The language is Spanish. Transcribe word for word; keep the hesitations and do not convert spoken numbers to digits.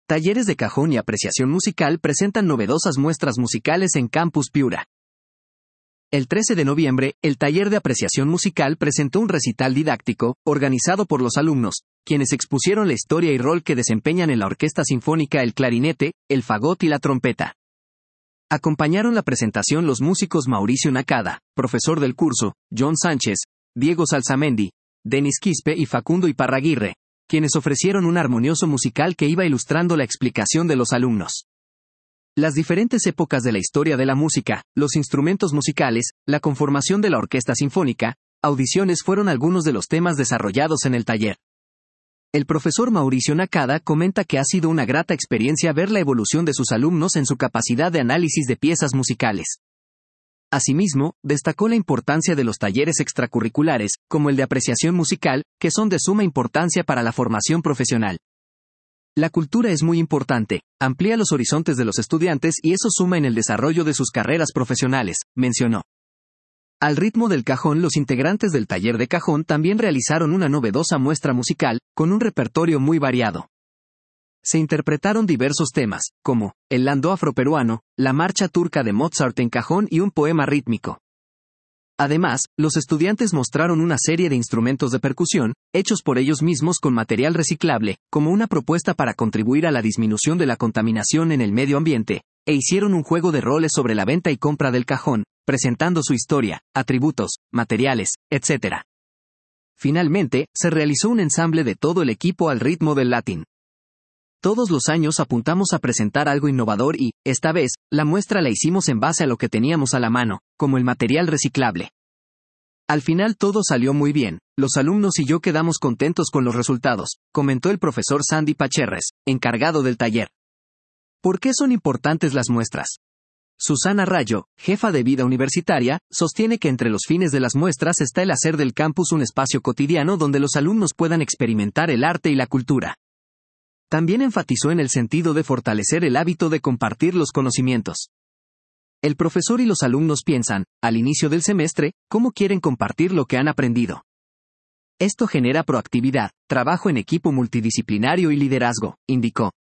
Talleres de cajón y apreciación musical presentan novedosas muestras musicales en Campus Piura. El trece de noviembre, el taller de apreciación musical presentó un recital didáctico, organizado por los alumnos, quienes expusieron la historia y rol que desempeñan en la orquesta sinfónica el clarinete, el fagot y la trompeta. Acompañaron la presentación los músicos Mauricio Nakada, profesor del curso, John Sánchez, Diego Salsamendi, Denis Quispe y Facundo Iparraguirre, quienes ofrecieron un armonioso musical que iba ilustrando la explicación de los alumnos. Las diferentes épocas de la historia de la música, los instrumentos musicales, la conformación de la orquesta sinfónica, audiciones fueron algunos de los temas desarrollados en el taller. El profesor Mauricio Nakada comenta que ha sido una grata experiencia ver la evolución de sus alumnos en su capacidad de análisis de piezas musicales. Asimismo, destacó la importancia de los talleres extracurriculares, como el de apreciación musical, que son de suma importancia para la formación profesional. La cultura es muy importante, amplía los horizontes de los estudiantes y eso suma en el desarrollo de sus carreras profesionales, mencionó. Al ritmo del cajón, los integrantes del taller de cajón también realizaron una novedosa muestra musical, con un repertorio muy variado. Se interpretaron diversos temas, como el landó afroperuano, la marcha turca de Mozart en cajón y un poema rítmico. Además, los estudiantes mostraron una serie de instrumentos de percusión, hechos por ellos mismos con material reciclable, como una propuesta para contribuir a la disminución de la contaminación en el medio ambiente, e hicieron un juego de roles sobre la venta y compra del cajón, presentando su historia, atributos, materiales, etcétera. Finalmente, se realizó un ensamble de todo el equipo al ritmo del latín. Todos los años apuntamos a presentar algo innovador y, esta vez, la muestra la hicimos en base a lo que teníamos a la mano, como el material reciclable. Al final todo salió muy bien, los alumnos y yo quedamos contentos con los resultados, comentó el profesor Sandy Pacherres, encargado del taller. ¿Por qué son importantes las muestras? Susana Rayo, jefa de vida universitaria, sostiene que entre los fines de las muestras está el hacer del campus un espacio cotidiano donde los alumnos puedan experimentar el arte y la cultura. También enfatizó en el sentido de fortalecer el hábito de compartir los conocimientos. El profesor y los alumnos piensan, al inicio del semestre, cómo quieren compartir lo que han aprendido. Esto genera proactividad, trabajo en equipo multidisciplinario y liderazgo, indicó.